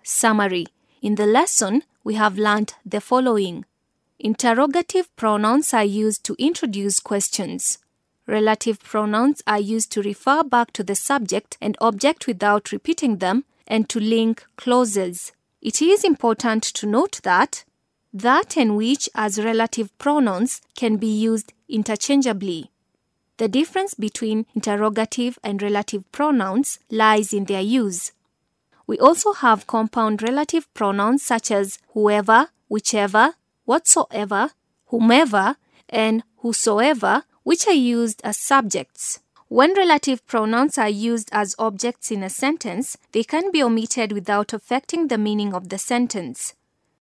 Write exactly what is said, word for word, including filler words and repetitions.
Summary. In the lesson, we have learned the following. Interrogative pronouns are used to introduce questions. Relative pronouns are used to refer back to the subject and object without repeating them and to link clauses. It is important to note that that and which as relative pronouns can be used interchangeably. The difference between interrogative and relative pronouns lies in their use. We also have compound relative pronouns such as whoever, whichever, whatsoever, whomever, and whosoever, which are used as subjects. When relative pronouns are used as objects in a sentence, they can be omitted without affecting the meaning of the sentence.